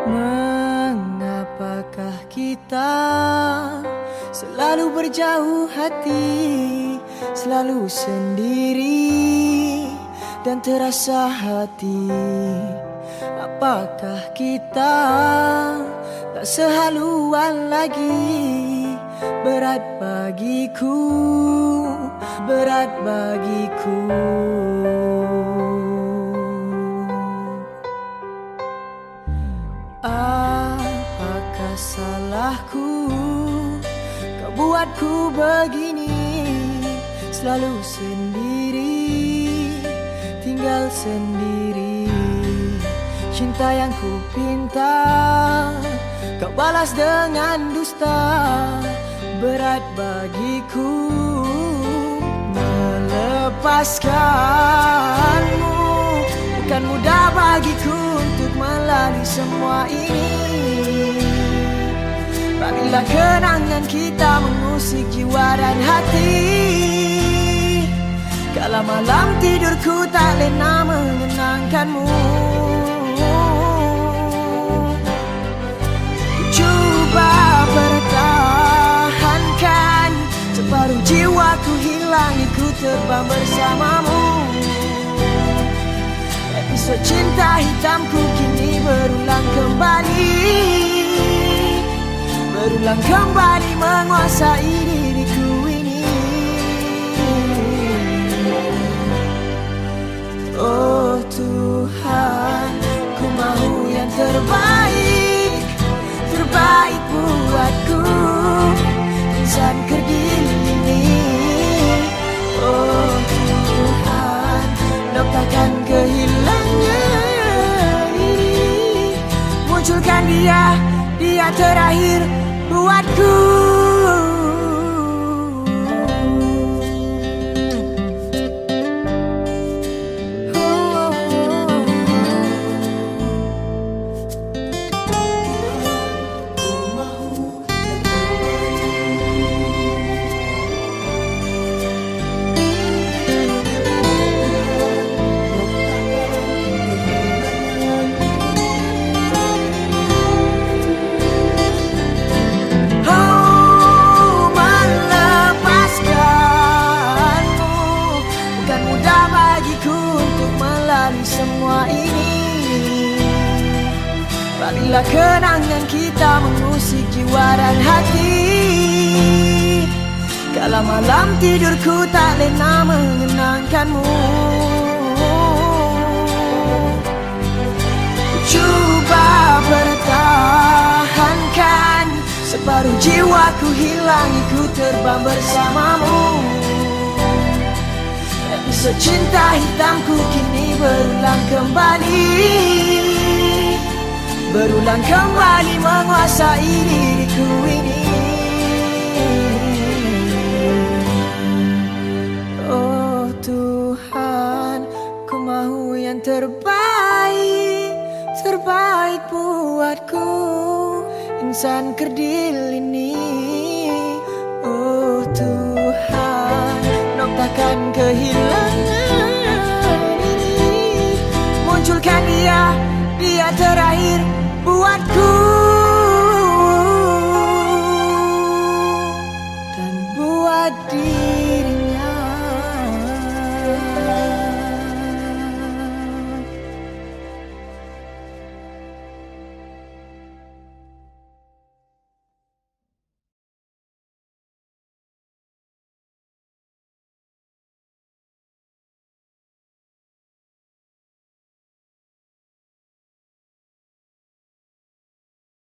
Mengapakah kita selalu berjauh hati, selalu sendiri dan terasa hati? Apakah kita tak sehaluan lagi? Berat bagiku, berat bagiku. Apakah salahku kau buatku begini, selalu sendiri, tinggal sendiri. Cinta yang ku pinta kau balas dengan dusta. Berat bagiku melepaskanmu. Bukan mudah bagiku untuk melalui semua ini. Apabila kenangan kita mengusik jiwa dan hati, kala malam tidurku tak lena mengenangkanmu. Coba pertahankan separuh jiwaku hilang, ikut terbang bersamamu. Episode cinta hitamku kini berulang kembali, berulang kembali menguasai diriku ini. Oh Tuhan, ku mau yang terbaik, terbaik buatku, insan kerdil ini. Oh Tuhan, takkan kehilangan diri. Munculkan dia, dia terakhir buatku. Semua ini, apabila kenangan kita mengusik jiwa dan hati, kala malam tidurku tak lena mengenangkanmu. Coba pertahankan separuh jiwaku hilang, ikut terbang bersamamu. Episode cinta hitamku kini berulang kembali, berulang kembali menguasai diriku ini. Oh Tuhan, ku mau yang terbaik, terbaik buatku, insan kerdil ini. Oh Tuhan, takkan kehilangan ini. Munculkan dia, dia terakhir buatku.